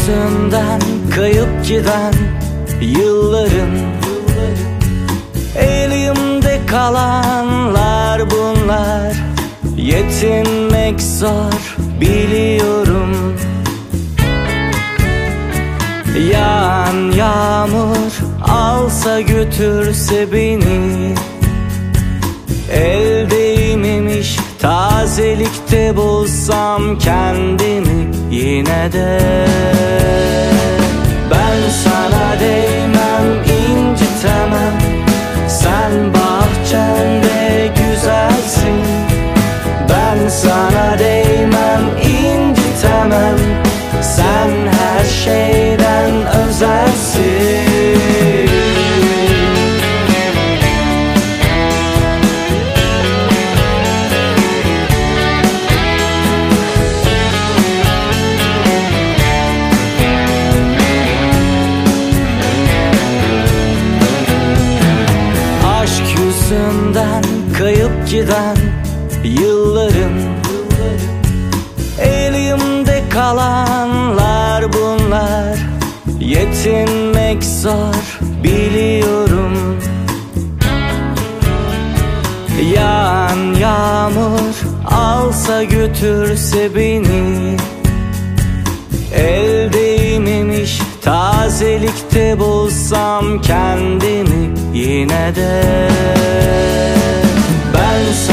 yüzünden kayıp giden yılların, elimde kalanlar bunlar. Yetinmek zor biliyorum. Yağan yağmur alsa götürse beni, el değmemiş tazelikte bulsam kendimi yine de. Ben sana değmem, incitemem, sen bahçende güzelsin. Ben sana değmem, incitemem, sen her şeyden özelsin. Aşk yüzünden kayıp giden yılların, elimde kalanlar bunlar. Yetinmek zor biliyorum. Yağan yağmur alsa götürse beni, el değmemiş tazelikte bulsam kendimi yine de. Ben